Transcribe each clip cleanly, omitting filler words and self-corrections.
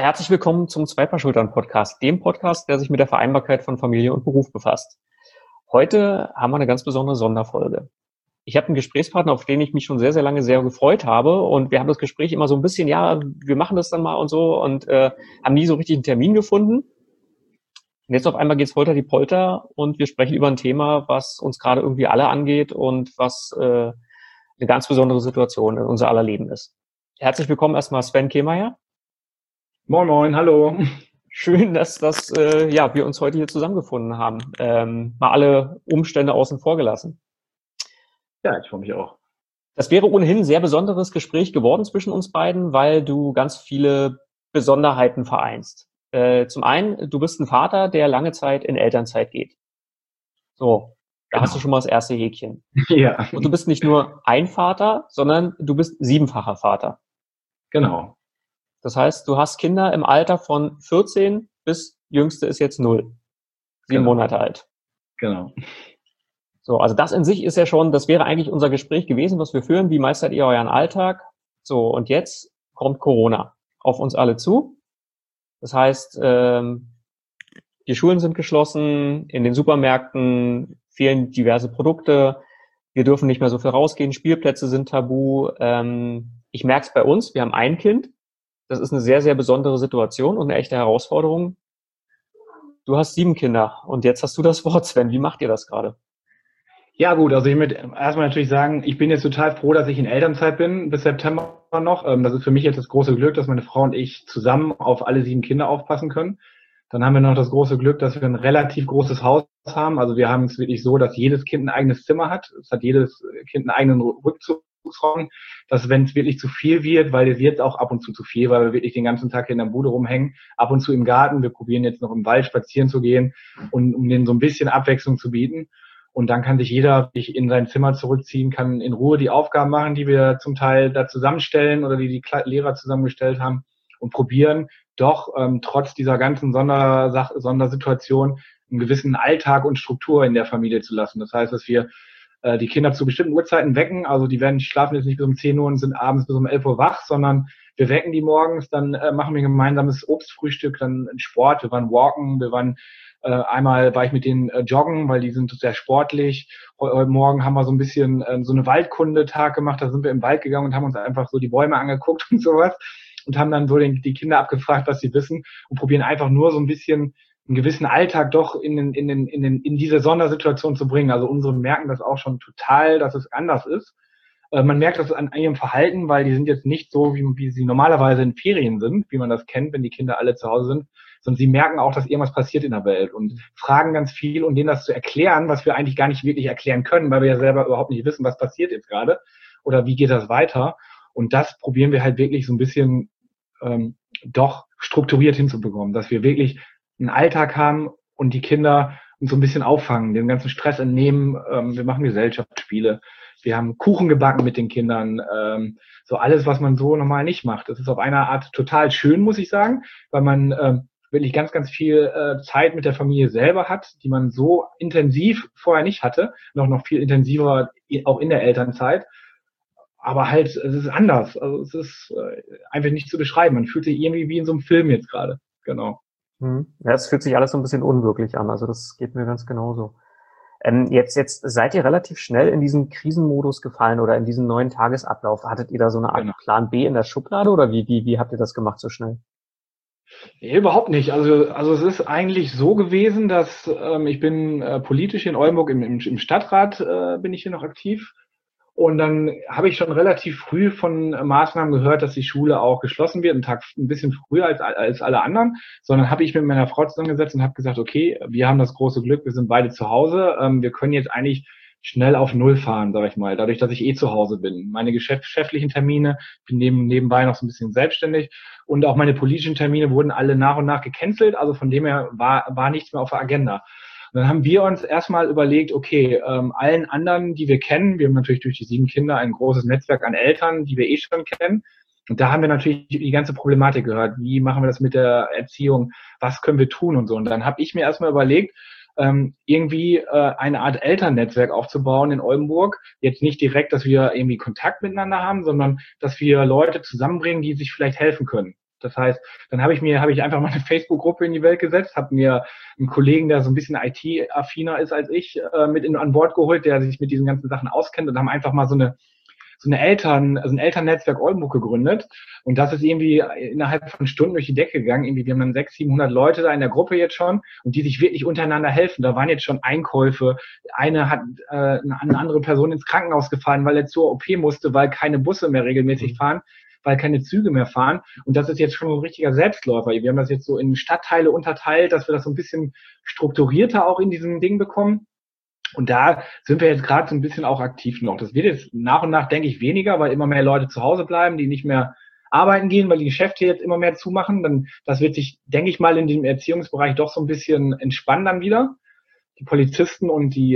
Herzlich willkommen zum Zwei-Paar-Schultern-Podcast, dem Podcast, der sich mit der Vereinbarkeit von Familie und Beruf befasst. Heute haben wir eine ganz besondere Sonderfolge. Ich habe einen Gesprächspartner, auf den ich mich schon sehr, sehr lange sehr gefreut habe, und wir haben das Gespräch immer so ein bisschen, ja, wir machen das dann mal und so, und haben nie so richtig einen Termin gefunden. Und jetzt auf einmal geht's holter die Polter und wir sprechen über ein Thema, was uns gerade irgendwie alle angeht und was eine ganz besondere Situation in unser aller Leben ist. Herzlich willkommen erstmal Sven Kehmeier. Moin, moin, hallo. Schön, dass wir uns heute hier zusammengefunden haben. Mal alle Umstände außen vor gelassen. Ja, ich freue mich auch. Das wäre ohnehin ein sehr besonderes Gespräch geworden zwischen uns beiden, weil du ganz viele Besonderheiten vereinst. Zum einen, du bist ein Vater, der lange Zeit in Elternzeit geht. So, da hast du schon mal das erste Häkchen. Ja. Und du bist nicht nur ein Vater, sondern du bist siebenfacher Vater. Genau. Das heißt, du hast Kinder im Alter von 14 bis jüngste ist jetzt 0. 7 Monate alt. Genau. So, also das in sich ist ja schon, das wäre eigentlich unser Gespräch gewesen, was wir führen. Wie meistert ihr euren Alltag? So, und jetzt kommt Corona auf uns alle zu. Das heißt, die Schulen sind geschlossen, in den Supermärkten fehlen diverse Produkte, wir dürfen nicht mehr so viel rausgehen, Spielplätze sind tabu. Ich merke es bei uns, wir haben ein Kind. Das ist eine sehr, sehr besondere Situation und eine echte Herausforderung. Du hast 7 Kinder und jetzt hast du das Wort, Sven. Wie macht ihr das gerade? Ja gut, also ich möchte erstmal natürlich sagen, ich bin jetzt total froh, dass ich in Elternzeit bin, bis September noch. Das ist für mich jetzt das große Glück, dass meine Frau und ich zusammen auf alle 7 Kinder aufpassen können. Dann haben wir noch das große Glück, dass wir ein relativ großes Haus haben. Also wir haben es wirklich so, dass jedes Kind ein eigenes Zimmer hat. Es hat jedes Kind einen eigenen Rückzugsraum, dass wenn es wirklich zu viel wird, weil es wird auch ab und zu viel, weil wir wirklich den ganzen Tag hier in der Bude rumhängen, ab und zu im Garten. Wir probieren jetzt noch im Wald spazieren zu gehen, und um denen so ein bisschen Abwechslung zu bieten. Und dann kann sich jeder in sein Zimmer zurückziehen, kann in Ruhe die Aufgaben machen, die wir zum Teil da zusammenstellen oder die Lehrer zusammengestellt haben, und probieren doch trotz dieser ganzen Sondersituation einen gewissen Alltag und Struktur in der Familie zu lassen. Das heißt, dass wir die Kinder zu bestimmten Uhrzeiten wecken. Also die schlafen jetzt nicht bis um 10 Uhr und sind abends bis um 11 Uhr wach, sondern wir wecken die morgens, dann machen wir ein gemeinsames Obstfrühstück, dann Sport, wir waren walken, einmal war ich mit denen joggen, weil die sind sehr sportlich. Heute Morgen haben wir so ein bisschen so eine Waldkundetag gemacht, da sind wir im Wald gegangen und haben uns einfach so die Bäume angeguckt und sowas und haben dann so die Kinder abgefragt, was sie wissen, und probieren einfach nur so ein bisschen einen gewissen Alltag doch in diese Sondersituation zu bringen. Also unsere merken das auch schon total, dass es anders ist. Man merkt das an ihrem Verhalten, weil die sind jetzt nicht so, wie sie normalerweise in Ferien sind, wie man das kennt, wenn die Kinder alle zu Hause sind, sondern sie merken auch, dass irgendwas passiert in der Welt und fragen ganz viel, und denen das zu erklären, was wir eigentlich gar nicht wirklich erklären können, weil wir ja selber überhaupt nicht wissen, was passiert jetzt gerade oder wie geht das weiter. Und das probieren wir halt wirklich so ein bisschen doch strukturiert hinzubekommen, dass wir wirklich einen Alltag haben und die Kinder uns so ein bisschen auffangen, den ganzen Stress entnehmen. Wir machen Gesellschaftsspiele. Wir haben Kuchen gebacken mit den Kindern, so alles, was man so normal nicht macht. Das ist auf eine Art total schön, muss ich sagen, weil man wirklich ganz, ganz viel Zeit mit der Familie selber hat, die man so intensiv vorher nicht hatte, noch viel intensiver auch in der Elternzeit. Aber halt, es ist anders. Also es ist einfach nicht zu beschreiben. Man fühlt sich irgendwie wie in so einem Film jetzt gerade. Genau. Ja, es fühlt sich alles so ein bisschen unwirklich an. Also das geht mir ganz genauso. Jetzt seid ihr relativ schnell in diesen Krisenmodus gefallen oder in diesen neuen Tagesablauf. Hattet ihr da so eine Art Plan B in der Schublade oder wie habt ihr das gemacht so schnell? Nee, überhaupt nicht. Also es ist eigentlich so gewesen, dass ich bin politisch in Oldenburg im Stadtrat bin ich hier noch aktiv. Und dann habe ich schon relativ früh von Maßnahmen gehört, dass die Schule auch geschlossen wird, einen Tag ein bisschen früher als alle anderen. Sondern habe ich mit meiner Frau zusammengesetzt und habe gesagt, okay, wir haben das große Glück, wir sind beide zu Hause. Wir können jetzt eigentlich schnell auf Null fahren, sage ich mal, dadurch, dass ich zu Hause bin. Meine geschäftlichen Termine, ich bin nebenbei noch so ein bisschen selbstständig, und auch meine politischen Termine wurden alle nach und nach gecancelt. Also von dem her war nichts mehr auf der Agenda. Und dann haben wir uns erstmal überlegt, okay, allen anderen, die wir kennen, wir haben natürlich durch die 7 Kinder ein großes Netzwerk an Eltern, die wir schon kennen. Und da haben wir natürlich die ganze Problematik gehört. Wie machen wir das mit der Erziehung? Was können wir tun und so? Und dann habe ich mir erstmal überlegt, irgendwie eine Art Elternnetzwerk aufzubauen in Oldenburg. Jetzt nicht direkt, dass wir irgendwie Kontakt miteinander haben, sondern dass wir Leute zusammenbringen, die sich vielleicht helfen können. Das heißt, dann habe ich einfach mal eine Facebook-Gruppe in die Welt gesetzt, habe mir einen Kollegen, der so ein bisschen IT-affiner ist als ich, an Bord geholt, der sich mit diesen ganzen Sachen auskennt, und haben einfach mal also ein Elternnetzwerk Oldenburg gegründet. Und das ist irgendwie innerhalb von Stunden durch die Decke gegangen. Irgendwie, wir haben dann 600, 700 Leute da in der Gruppe jetzt schon, und die sich wirklich untereinander helfen. Da waren jetzt schon Einkäufe. Eine hat eine andere Person ins Krankenhaus gefahren, weil er zur OP musste, weil keine Busse mehr regelmäßig fahren, weil keine Züge mehr fahren. Und das ist jetzt schon ein richtiger Selbstläufer. Wir haben das jetzt so in Stadtteile unterteilt, dass wir das so ein bisschen strukturierter auch in diesem Ding bekommen. Und da sind wir jetzt gerade so ein bisschen auch aktiv noch. Das wird jetzt nach und nach, denke ich, weniger, weil immer mehr Leute zu Hause bleiben, die nicht mehr arbeiten gehen, weil die Geschäfte jetzt immer mehr zumachen. Dann, das wird sich, denke ich mal, in dem Erziehungsbereich doch so ein bisschen entspannen dann wieder. Die Polizisten und die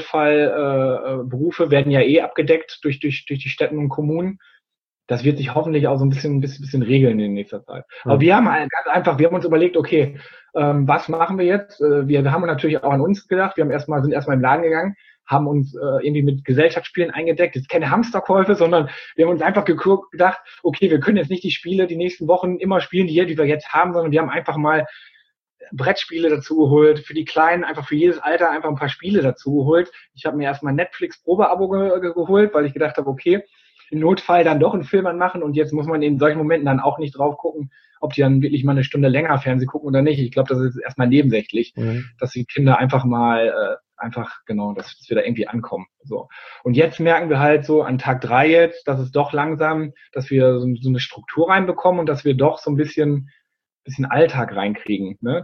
Notfallberufe werden ja abgedeckt durch die Städte und Kommunen. Das wird sich hoffentlich auch so ein bisschen regeln in nächster Zeit. Aber wir haben wir haben uns überlegt, okay, was machen wir jetzt? Wir haben natürlich auch an uns gedacht. Sind erstmal im Laden gegangen, haben uns irgendwie mit Gesellschaftsspielen eingedeckt. Jetzt keine Hamsterkäufe, sondern wir haben uns einfach gedacht, okay, wir können jetzt nicht die Spiele die nächsten Wochen immer spielen, die wir jetzt haben, sondern wir haben einfach mal Brettspiele dazu geholt, für die Kleinen, einfach für jedes Alter einfach ein paar Spiele dazu geholt. Ich habe mir erstmal ein Netflix-Probeabo geholt, weil ich gedacht habe, okay, im Notfall dann doch einen Film anmachen, und jetzt muss man in solchen Momenten dann auch nicht drauf gucken, ob die dann wirklich mal eine Stunde länger Fernsehen gucken oder nicht. Ich glaube, das ist erstmal nebensächlich, dass die Kinder einfach mal, dass wir da irgendwie ankommen. So. Und jetzt merken wir halt so an Tag 3 jetzt, dass es doch langsam, dass wir so eine Struktur reinbekommen und dass wir doch so ein bisschen Alltag reinkriegen. Ne?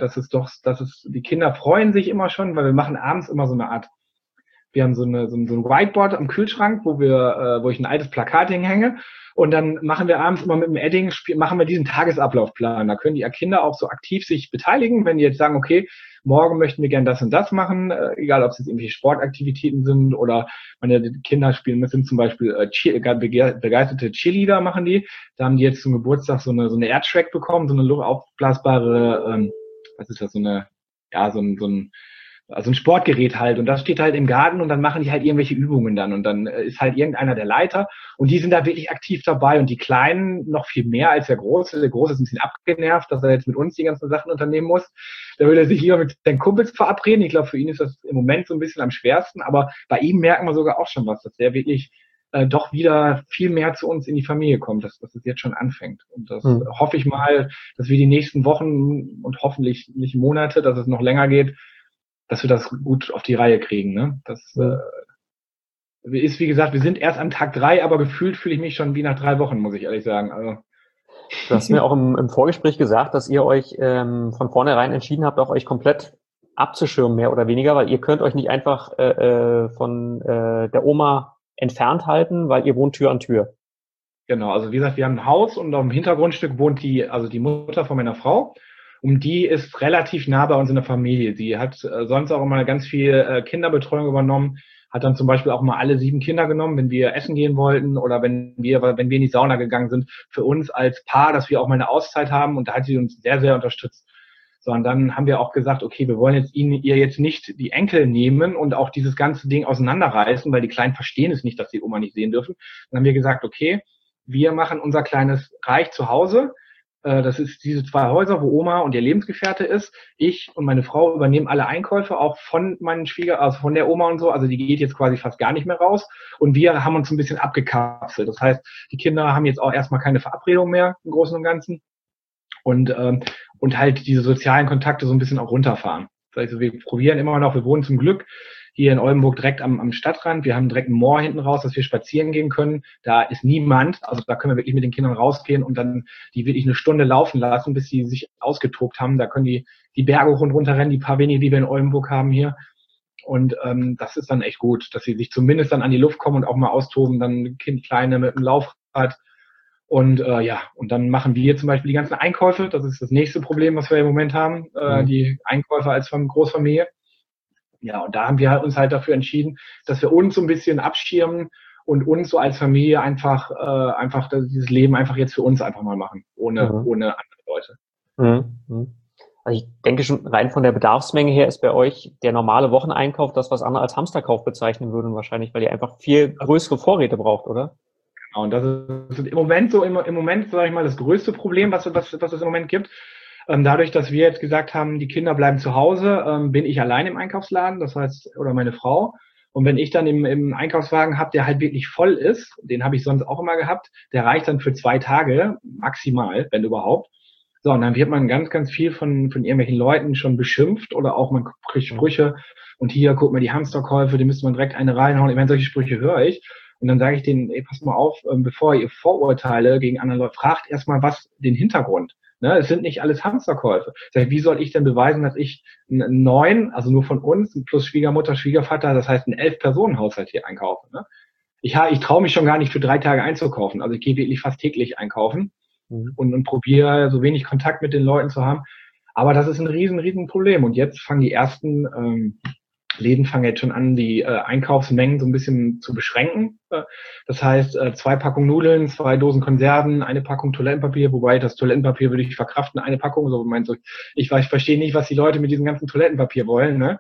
Die Kinder freuen sich immer schon, weil wir machen abends immer so eine Art. Wir haben so ein Whiteboard am Kühlschrank, wo ich ein altes Plakat hinhänge, und dann machen wir abends immer mit dem Edding, machen wir diesen Tagesablaufplan. Da können die Kinder auch so aktiv sich beteiligen, wenn die jetzt sagen, okay, morgen möchten wir gerne das und das machen, egal ob es jetzt irgendwelche Sportaktivitäten sind oder meine Kinder spielen, das sind zum Beispiel begeisterte Cheerleader machen die. Da haben die jetzt zum Geburtstag so eine Airtrack bekommen, so eine aufblasbare, also ein Sportgerät halt, und das steht halt im Garten, und dann machen die halt irgendwelche Übungen dann, und dann ist halt irgendeiner der Leiter, und die sind da wirklich aktiv dabei, und die Kleinen noch viel mehr als der Große. Der Große ist ein bisschen abgenervt, dass er jetzt mit uns die ganzen Sachen unternehmen muss. Da will er sich lieber mit seinen Kumpels verabreden. Ich glaube, für ihn ist das im Moment so ein bisschen am schwersten, aber bei ihm merken wir sogar auch schon was, dass der wirklich doch wieder viel mehr zu uns in die Familie kommt, dass es jetzt schon anfängt. Und das hoffe ich mal, dass wir die nächsten Wochen und hoffentlich nicht Monate, dass es noch länger geht, dass wir das gut auf die Reihe kriegen. Ne? Das ist, wie gesagt, wir sind erst an Tag 3, aber gefühlt fühle ich mich schon wie nach 3 Wochen, muss ich ehrlich sagen. Also. Du hast mir auch im Vorgespräch gesagt, dass ihr euch von vornherein entschieden habt, auch euch komplett abzuschirmen, mehr oder weniger, weil ihr könnt euch nicht einfach von der Oma entfernt halten, weil ihr wohnt Tür an Tür. Genau, also wie gesagt, wir haben ein Haus, und auf dem Hintergrundstück wohnt die Mutter von meiner Frau. Und die ist relativ nah bei uns in der Familie. Sie hat sonst auch immer ganz viel Kinderbetreuung übernommen, hat dann zum Beispiel auch mal alle 7 Kinder genommen, wenn wir essen gehen wollten oder wenn wir in die Sauna gegangen sind, für uns als Paar, dass wir auch mal eine Auszeit haben, und da hat sie uns sehr, sehr unterstützt. So, und dann haben wir auch gesagt, okay, wir wollen ihr jetzt nicht die Enkel nehmen und auch dieses ganze Ding auseinanderreißen, weil die Kleinen verstehen es nicht, dass die Oma nicht sehen dürfen. Dann haben wir gesagt, okay, wir machen unser kleines Reich zu Hause. Das ist diese 2 Häuser, wo Oma und ihr Lebensgefährte ist. Ich und meine Frau übernehmen alle Einkäufe, auch von meinen also von der Oma und so. Also die geht jetzt quasi fast gar nicht mehr raus. Und wir haben uns ein bisschen abgekapselt. Das heißt, die Kinder haben jetzt auch erstmal keine Verabredung mehr im Großen und Ganzen. Und halt diese sozialen Kontakte so ein bisschen auch runterfahren. Das heißt, wir probieren immer noch, wir wohnen zum Glück hier in Oldenburg direkt am Stadtrand. Wir haben direkt ein Moor hinten raus, dass wir spazieren gehen können. Da ist niemand. Also da können wir wirklich mit den Kindern rausgehen und dann die wirklich eine Stunde laufen lassen, bis sie sich ausgetobt haben. Da können die Berge hoch und runter rennen, die paar wenige, die wir in Oldenburg haben hier. Und das ist dann echt gut, dass sie sich zumindest dann an die Luft kommen und auch mal austoben. Dann Kind Kleine mit dem Laufrad. Und und dann machen wir zum Beispiel die ganzen Einkäufe. Das ist das nächste Problem, was wir im Moment haben. Die Einkäufe als Großfamilie. Ja, und da haben wir uns halt dafür entschieden, dass wir uns so ein bisschen abschirmen und uns so als Familie einfach dieses Leben einfach jetzt für uns einfach mal machen, ohne andere Leute. Also ich denke schon, rein von der Bedarfsmenge her ist bei euch der normale Wocheneinkauf das, was andere als Hamsterkauf bezeichnen würden wahrscheinlich, weil ihr einfach viel größere Vorräte braucht, oder? Genau, und das ist im Moment so, im Moment, sage ich mal, das größte Problem, was es im Moment gibt. Dadurch, dass wir jetzt gesagt haben, die Kinder bleiben zu Hause, bin ich allein im Einkaufsladen, das heißt, oder meine Frau. Und wenn ich dann im Einkaufswagen habe, der halt wirklich voll ist, den habe ich sonst auch immer gehabt, der reicht dann für 2 Tage maximal, wenn überhaupt. So, und dann wird man ganz, ganz viel von irgendwelchen Leuten schon beschimpft oder auch man kriegt Sprüche und hier, guck mal, die Hamsterkäufe, die müsste man direkt eine reinhauen. Ich meine, solche Sprüche höre ich. Und dann sage ich denen, ey, pass mal auf, bevor ihr Vorurteile gegen andere Leute, fragt erstmal den Hintergrund. Ne, es sind nicht alles Hamsterkäufe. Wie soll ich denn beweisen, dass ich einen 9, also nur von uns, plus Schwiegermutter, Schwiegervater, das heißt einen 11-Personen-Haushalt hier einkaufe? Ne? Ich traue mich schon gar nicht für 3 Tage einzukaufen. Also ich gehe wirklich fast täglich einkaufen und probiere so wenig Kontakt mit den Leuten zu haben. Aber das ist ein riesen Problem. Und jetzt fangen die ersten Läden fangen jetzt schon an, die Einkaufsmengen so ein bisschen zu beschränken. Das heißt, 2 Packungen Nudeln, 2 Dosen Konserven, 1 Packung Toilettenpapier, wobei das Toilettenpapier würde ich verkraften, 1 Packung. So meinst du, ich verstehe nicht, was die Leute mit diesem ganzen Toilettenpapier wollen. Ne?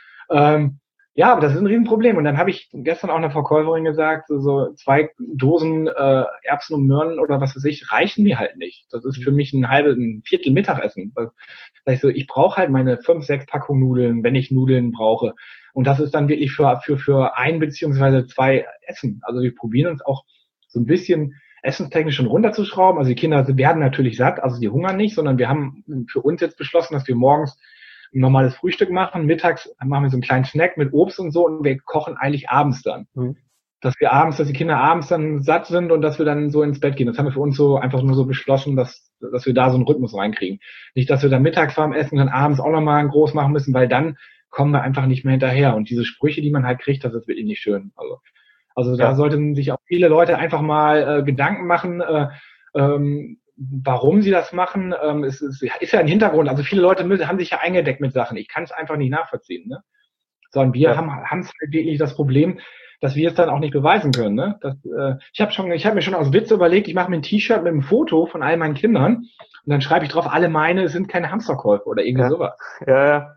Ja, aber das ist ein Riesenproblem. Und dann habe ich gestern auch einer Verkäuferin gesagt, so 2 Dosen Erbsen und Möhren oder was weiß ich, reichen mir halt nicht. Das ist für mich ein Viertel Mittagessen. Sag ich so, ich brauche halt meine 5, 6 Packungen Nudeln, wenn ich Nudeln brauche. Und das ist dann wirklich für 1 beziehungsweise 2 Essen. Also wir probieren uns auch so ein bisschen essenstechnisch schon runterzuschrauben. Also die Kinder werden natürlich satt, also die hungern nicht, sondern wir haben für uns jetzt beschlossen, dass wir morgens ein normales Frühstück machen. Mittags machen wir so einen kleinen Snack mit Obst und so und wir kochen eigentlich abends dann. Dass die Kinder abends dann satt sind und dass wir dann so ins Bett gehen. Das haben wir für uns so einfach nur so beschlossen, dass wir da so einen Rhythmus reinkriegen. Nicht, dass wir dann mittags warm essen und dann abends auch nochmal einen groß machen müssen, weil dann kommen wir einfach nicht mehr hinterher. Und diese Sprüche, die man halt kriegt, das ist wirklich nicht schön. Also da sollten sich auch viele Leute einfach mal Gedanken machen, warum sie das machen. Es ist ja ein Hintergrund. Also viele Leute haben sich ja eingedeckt mit Sachen. Ich kann es einfach nicht nachvollziehen. Ne? Sondern wir haben wirklich das Problem, dass wir es dann auch nicht beweisen können. Ne? Ich habe mir schon aus Witz überlegt, ich mache mir ein T-Shirt mit einem Foto von all meinen Kindern und dann schreibe ich drauf, alle meine sind keine Hamsterkäufe oder irgendwie sowas. Ja.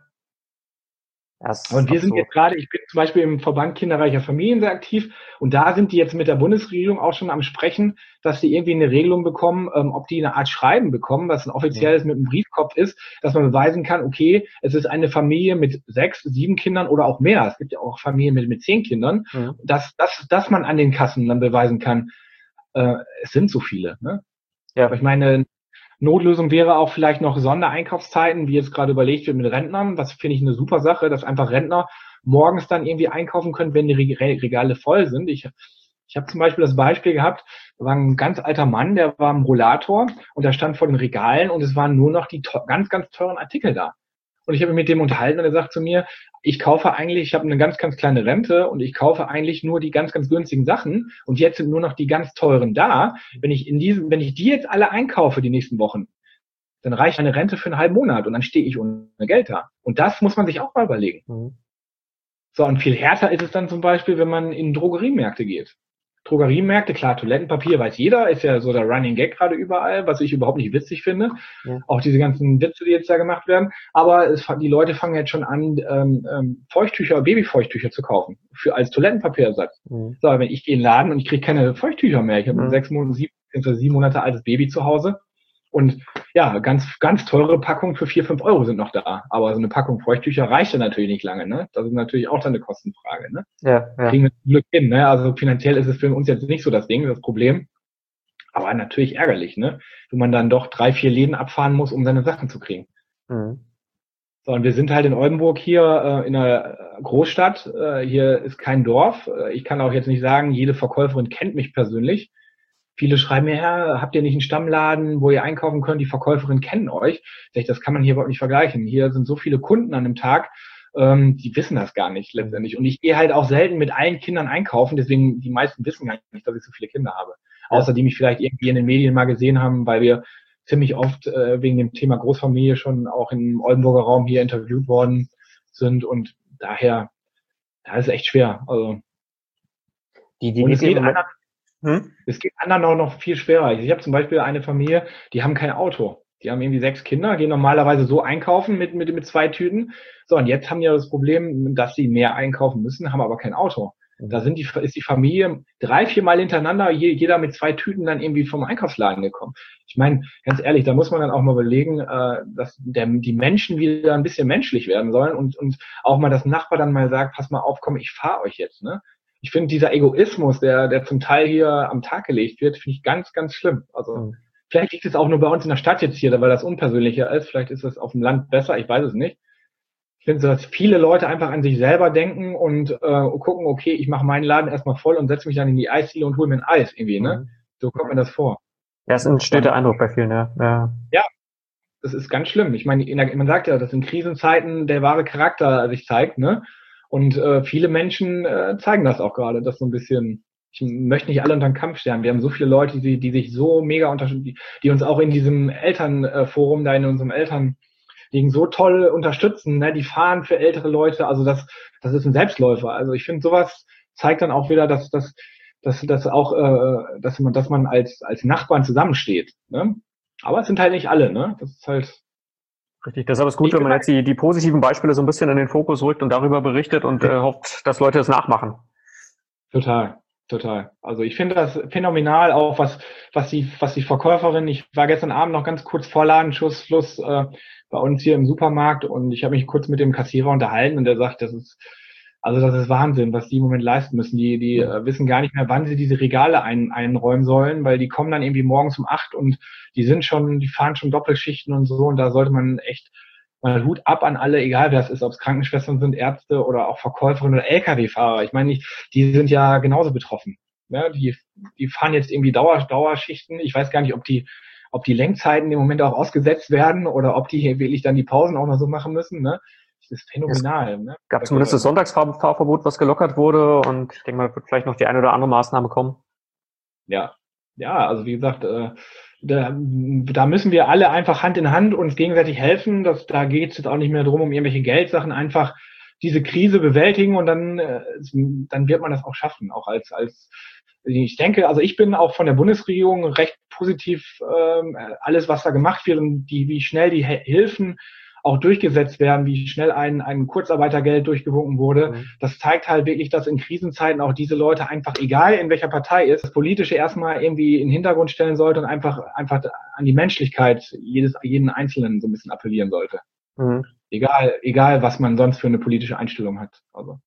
Und wir sind jetzt gerade, ich bin zum Beispiel im Verband Kinderreicher Familien sehr aktiv und da sind die jetzt mit der Bundesregierung auch schon am Sprechen, dass sie irgendwie eine Regelung bekommen, ob die eine Art Schreiben bekommen, was ein offizielles mit einem Briefkopf ist, dass man beweisen kann, okay, es ist eine Familie mit 6, 7 Kindern oder auch mehr. Es gibt ja auch Familien mit 10 Kindern, dass man an den Kassen dann beweisen kann, es sind so viele. Ne? Ja. Aber ich meine, Notlösung wäre auch vielleicht noch Sondereinkaufszeiten, wie jetzt gerade überlegt wird mit Rentnern. Das finde ich eine super Sache, dass einfach Rentner morgens dann irgendwie einkaufen können, wenn die Regale voll sind. Ich habe zum Beispiel das Beispiel gehabt, da war ein ganz alter Mann, der war im Rollator und der stand vor den Regalen und es waren nur noch die ganz, ganz teuren Artikel da. Und ich habe mich mit dem unterhalten und er sagt zu mir, ich habe eine ganz, ganz kleine Rente und ich kaufe eigentlich nur die ganz, ganz günstigen Sachen und jetzt sind nur noch die ganz teuren da. Wenn ich die jetzt alle einkaufe die nächsten Wochen, dann reicht eine Rente für einen halben Monat und dann stehe ich ohne Geld da. Und das muss man sich auch mal überlegen. So, und viel härter ist es dann zum Beispiel, wenn man in Drogeriemärkte geht. Drogeriemärkte, klar, Toilettenpapier weiß jeder, ist ja so der Running Gag gerade überall, was ich überhaupt nicht witzig finde. Ja. Auch diese ganzen Witze, die jetzt da gemacht werden. Aber die Leute fangen jetzt schon an, Feuchttücher, Babyfeuchttücher zu kaufen, als Toilettenpapierersatz. So, wenn ich gehe in den Laden und ich kriege keine Feuchttücher mehr, ich habe ein 7 Monate altes Baby zu Hause. Und ja, ganz, ganz teure Packungen für 4, 5 Euro sind noch da. Aber so eine Packung Feuchttücher reicht ja natürlich nicht lange, ne? Das ist natürlich auch dann eine Kostenfrage, ne? Ja. Kriegen wir zum Glück hin, ne? Also finanziell ist es für uns jetzt nicht so das Problem. Aber natürlich ärgerlich, ne? Wenn man dann doch 3, 4 Läden abfahren muss, um seine Sachen zu kriegen. So, und wir sind halt in Oldenburg hier in einer Großstadt. Hier ist kein Dorf. Ich kann auch jetzt nicht sagen, jede Verkäuferin kennt mich persönlich. Viele schreiben mir, habt ihr nicht einen Stammladen, wo ihr einkaufen könnt? Die Verkäuferinnen kennen euch. Das kann man hier überhaupt nicht vergleichen. Hier sind so viele Kunden an einem Tag, die wissen das gar nicht letztendlich. Und ich gehe halt auch selten mit allen Kindern einkaufen, deswegen die meisten wissen gar nicht, dass ich so viele Kinder habe. Außer die mich vielleicht irgendwie in den Medien mal gesehen haben, weil wir ziemlich oft wegen dem Thema Großfamilie schon auch im Oldenburger Raum hier interviewt worden sind. Und daher, da ist es echt schwer. Also, es geht anderen auch noch viel schwerer. Ich habe zum Beispiel eine Familie, die haben kein Auto. Die haben irgendwie 6 Kinder, gehen normalerweise so einkaufen mit 2 Tüten. So, und jetzt haben die ja das Problem, dass sie mehr einkaufen müssen, haben aber kein Auto. Da ist die Familie 3-4 Mal hintereinander, jeder mit 2 Tüten dann irgendwie vom Einkaufsladen gekommen. Ich meine, ganz ehrlich, da muss man dann auch mal überlegen, dass die Menschen wieder ein bisschen menschlich werden sollen und auch mal das Nachbar dann mal sagt, pass mal auf, komm, ich fahre euch jetzt. Ne? Ich finde, dieser Egoismus, der zum Teil hier am Tag gelegt wird, finde ich ganz, ganz schlimm. Also vielleicht liegt es auch nur bei uns in der Stadt jetzt hier, weil das unpersönlicher ist. Vielleicht ist das auf dem Land besser, ich weiß es nicht. Ich finde so, dass viele Leute einfach an sich selber denken und gucken, okay, ich mache meinen Laden erstmal voll und setze mich dann in die Eisdiele und hole mir ein Eis irgendwie, ne? So kommt mir das vor. Ja, ist ein steter Eindruck bei vielen, ja. Ja, das ist ganz schlimm. Ich meine, man sagt ja, dass in Krisenzeiten der wahre Charakter sich zeigt, ne? Und viele Menschen zeigen das auch gerade, dass so ein bisschen, ich möchte nicht alle unter den Kampf stellen. Wir haben so viele Leute, die sich so mega unterstützen, die uns auch in diesem Elternforum, da in unserem Eltern so toll unterstützen, ne? Die fahren für ältere Leute, also das ist ein Selbstläufer. Also ich finde, sowas zeigt dann auch wieder, dass man als Nachbarn zusammensteht. Ne? Aber es sind halt nicht alle, ne? Das ist halt richtig. Deshalb ist es gut, wenn man jetzt die positiven Beispiele so ein bisschen in den Fokus rückt und darüber berichtet und hofft, dass Leute das nachmachen. Total. Also ich finde das phänomenal, auch was die Verkäuferin, ich war gestern Abend noch ganz kurz vor Ladenschussschluss bei uns hier im Supermarkt und ich habe mich kurz mit dem Kassierer unterhalten und der sagt, das ist Wahnsinn, was die im Moment leisten müssen. Die wissen gar nicht mehr, wann sie diese Regale einräumen sollen, weil die kommen dann irgendwie morgens um 8 und die fahren schon Doppelschichten und so und da sollte man echt mal Hut ab an alle, egal wer es ist, ob es Krankenschwestern sind, Ärzte oder auch Verkäuferinnen oder Lkw-Fahrer. Ich meine, die sind ja genauso betroffen. Ja, die fahren jetzt irgendwie Dauerschichten. Ich weiß gar nicht, ob die Lenkzeiten im Moment auch ausgesetzt werden oder ob die hier wirklich dann die Pausen auch noch so machen müssen. Ne? Das ist phänomenal. Ne? Gab zumindest das Sonntagsfahrverbot, was gelockert wurde und ich denke mal, da wird vielleicht noch die eine oder andere Maßnahme kommen. Ja, also wie gesagt, da müssen wir alle einfach Hand in Hand uns gegenseitig helfen. Da geht es jetzt auch nicht mehr darum, um irgendwelche Geldsachen, einfach diese Krise bewältigen und dann wird man das auch schaffen. Auch ich denke, also ich bin auch von der Bundesregierung recht positiv, alles, was da gemacht wird und wie schnell die Hilfen auch durchgesetzt werden, wie schnell ein Kurzarbeitergeld durchgewunken wurde. Das zeigt halt wirklich, dass in Krisenzeiten auch diese Leute einfach, egal in welcher Partei ist, das Politische erstmal irgendwie in den Hintergrund stellen sollte und einfach an die Menschlichkeit jeden Einzelnen so ein bisschen appellieren sollte. Egal, was man sonst für eine politische Einstellung hat. Also.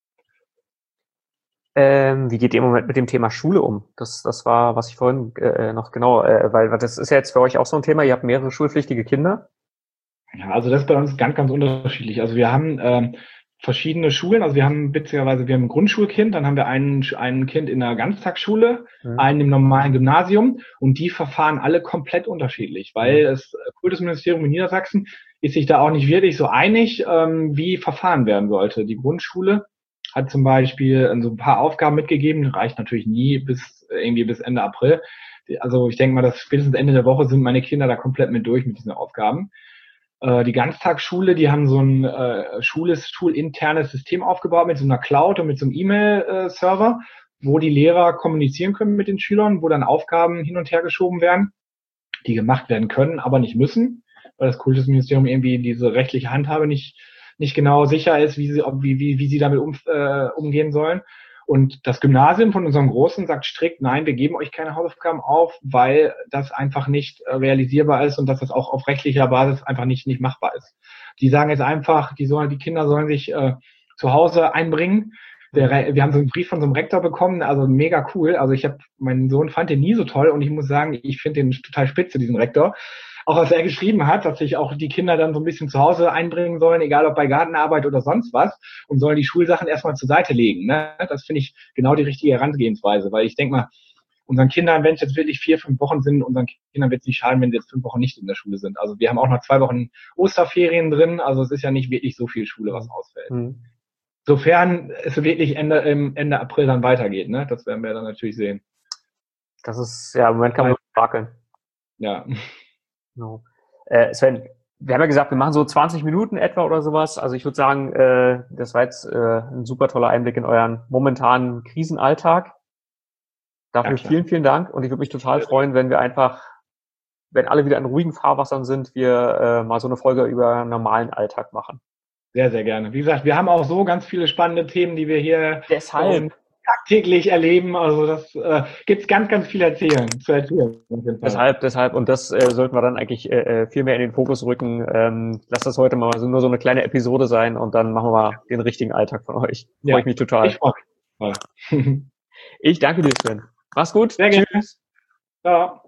Wie geht ihr im Moment mit dem Thema Schule um? Das war, was ich vorhin noch genau, weil das ist ja jetzt für euch auch so ein Thema, ihr habt mehrere schulpflichtige Kinder. Ja, also das ist bei uns ganz, ganz unterschiedlich. Also wir haben verschiedene Schulen. Also wir haben ein Grundschulkind, dann haben wir ein Kind in der Ganztagsschule, einen im normalen Gymnasium und die verfahren alle komplett unterschiedlich, weil das Kultusministerium in Niedersachsen ist sich da auch nicht wirklich so einig, wie verfahren werden sollte. Die Grundschule hat zum Beispiel so ein paar Aufgaben mitgegeben, reicht natürlich nie bis Ende April. Also ich denke mal, dass spätestens Ende der Woche sind meine Kinder da komplett mit durch mit diesen Aufgaben. Die Ganztagsschule, die haben so ein schulinternes System aufgebaut mit so einer Cloud und mit so einem E-Mail-Server, wo die Lehrer kommunizieren können mit den Schülern, wo dann Aufgaben hin und her geschoben werden, die gemacht werden können, aber nicht müssen, weil das Kultusministerium irgendwie diese rechtliche Handhabe nicht genau sicher ist, wie sie damit umgehen sollen. Und das Gymnasium von unserem Großen sagt strikt, nein, wir geben euch keine Hausaufgaben auf, weil das einfach nicht realisierbar ist und dass das auch auf rechtlicher Basis einfach nicht machbar ist. Die sagen jetzt einfach, die Kinder sollen sich zu Hause einbringen. Wir haben so einen Brief von so einem Rektor bekommen, also mega cool. Also meinen Sohn fand den nie so toll und ich muss sagen, ich finde den total spitze, diesen Rektor. Auch was er geschrieben hat, dass sich auch die Kinder dann so ein bisschen zu Hause einbringen sollen, egal ob bei Gartenarbeit oder sonst was, und sollen die Schulsachen erstmal zur Seite legen. Ne? Das finde ich genau die richtige Herangehensweise, weil ich denke mal, unseren Kindern, wenn es jetzt wirklich 4-5 Wochen sind, unseren Kindern wird es nicht schaden, wenn sie jetzt 5 Wochen nicht in der Schule sind. Also wir haben auch noch 2 Wochen Osterferien drin, also es ist ja nicht wirklich so viel Schule, was ausfällt. Sofern es wirklich Ende April dann weitergeht, ne? Das werden wir dann natürlich sehen. Das ist, ja, im Moment kann man nur wackeln. Ja. Genau. Sven, wir haben ja gesagt, wir machen so 20 Minuten etwa oder sowas. Also ich würde sagen, das war jetzt ein super toller Einblick in euren momentanen Krisenalltag. Dafür vielen, vielen Dank. Und ich würde mich total freuen, wenn alle wieder in ruhigen Fahrwassern sind, wir mal so eine Folge über normalen Alltag machen. Sehr, sehr gerne. Wie gesagt, wir haben auch so ganz viele spannende Themen, die wir hier deshalb tagtäglich erleben. Also das gibt es ganz, ganz viel zu erzählen. Deshalb, und das sollten wir dann eigentlich viel mehr in den Fokus rücken. Lass das heute mal nur so eine kleine Episode sein und dann machen wir mal den richtigen Alltag von euch. Freue ich mich total. Ich freue mich. Ich danke dir, Sven. Mach's gut. Sehr gerne. Tschüss. Ciao.